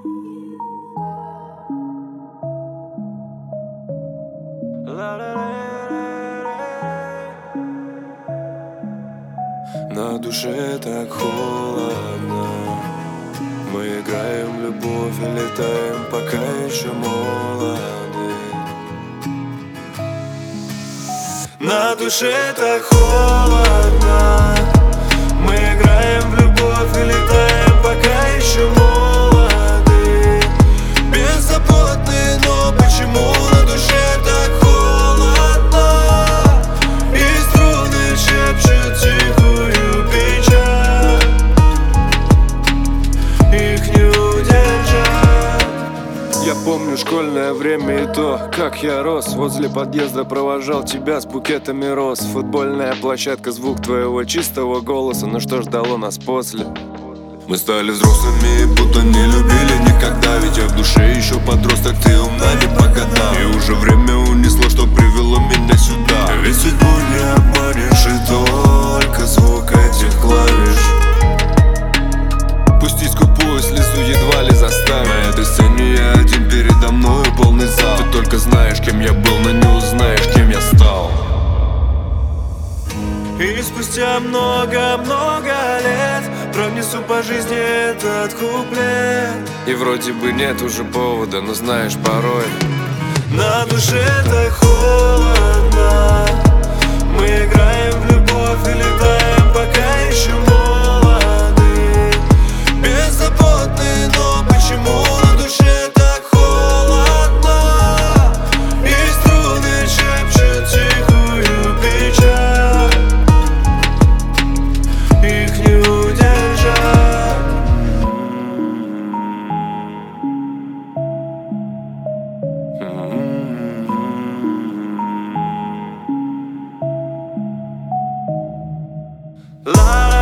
На душе так холодно. Мы играем в любовь и летаем, пока еще молоды. На душе так холодно. Мы играем в любовь и летаем, пока еще молоды. Беззаботные, но почему на душе так холодно? И струны шепчут тихую печаль. Их не удержать. Я помню школьное время и то, как я рос. Возле подъезда провожал тебя с букетами роз. Футбольная площадка, звук твоего чистого голоса. Но что ждало нас после? Мы стали взрослыми, будто не любили никогда. Ведь я в душе еще подросток, ты умна не по годам. И уже время унесло, что привело меня сюда. Ведь судьбу не обманешь, и только звук этих клавиш. Пустить скупую слезу едва ли заставит. На этой сцене я один, передо мною полный зал. Ты только знаешь, кем я был, но не узнаешь, кем я стал. И спустя много-много лет пронесу по жизни этот куплет. И вроде бы нет уже повода, но знаешь, порой на душе так холодно. Мы играем в любовь и летаем, пока еще молоды. Беззаботные, но почему на душе так холодно? И струны шепчут тихую печаль. Их не удержать. La